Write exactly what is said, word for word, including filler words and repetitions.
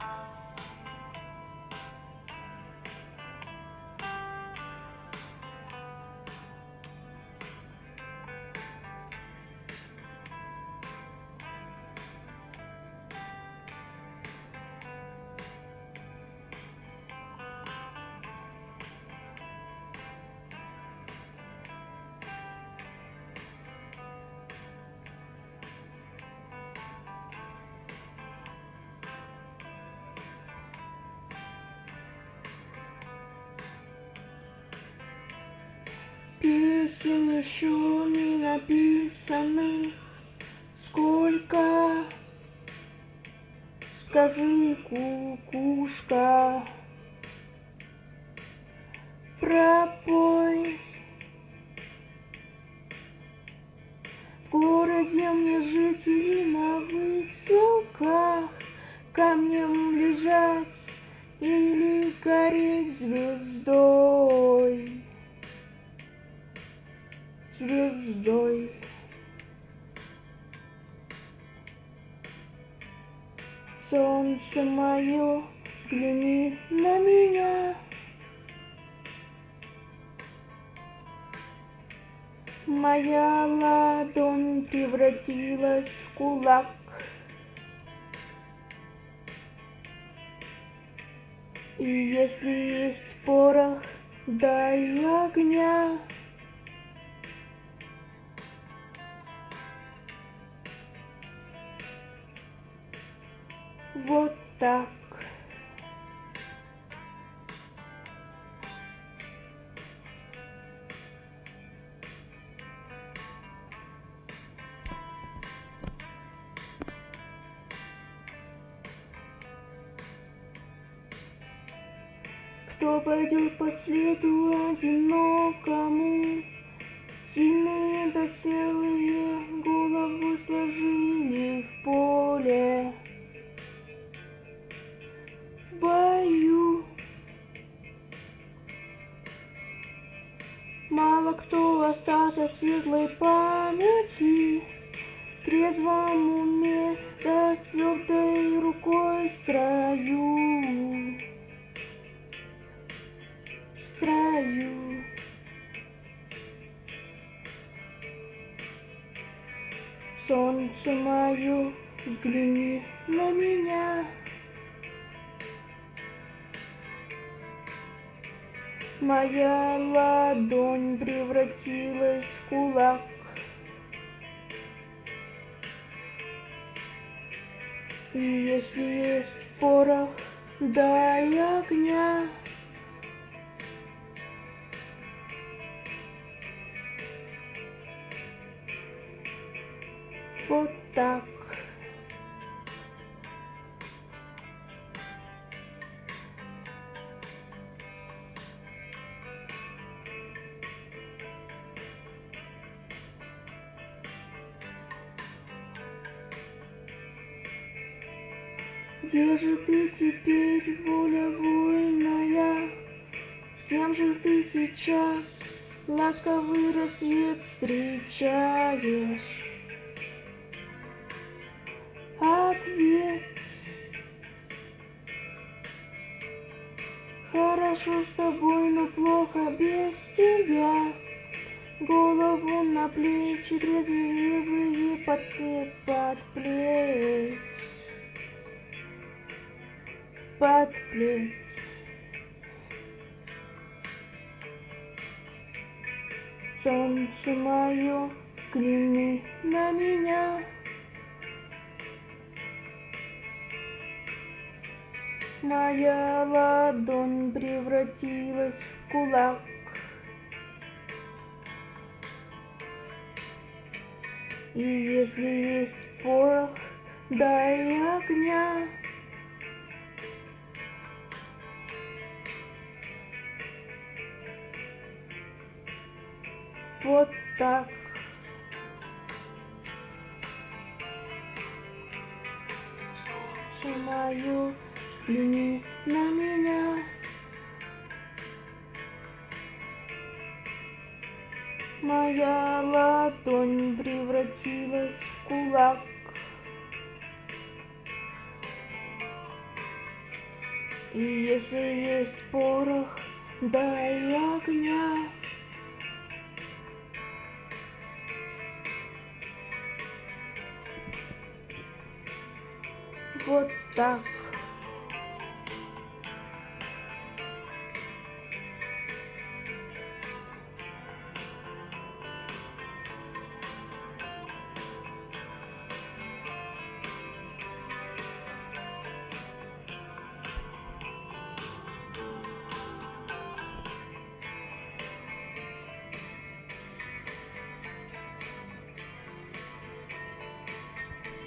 Песен еще не написаны, сколько, скажи, кукушка, пропой. В городе мне жить и на выселках камнем лежать или гореть звездой. Звездой. Солнце мое, взгляни на меня. Моя ладонь превратилась в кулак. И если есть порох, дай огня. Вот так. Кто пойдет по следу одинокому? Сильные да смелые голову сложили в поле. В бою мало кто остался в светлой памяти, в трезвом уме да с твердой рукой в строю. В строю. Солнце мое, взгляни на меня. Моя ладонь превратилась в кулак. И если есть порох, дай огня. Вот так. Где же ты теперь, воля вольная? С кем же ты сейчас ласковый рассвет встречаешь? Ответь. Хорошо с тобой, но плохо без тебя. Голову на плечи трезвее под плеть. Под плеть. Солнце мое, взгляни на меня. Моя ладонь превратилась в кулак. И если есть порох, дай огня. Вот так. Солнце мое, взгляни на меня. Моя ладонь превратилась в кулак. И если есть порох, дай огня. Вот так.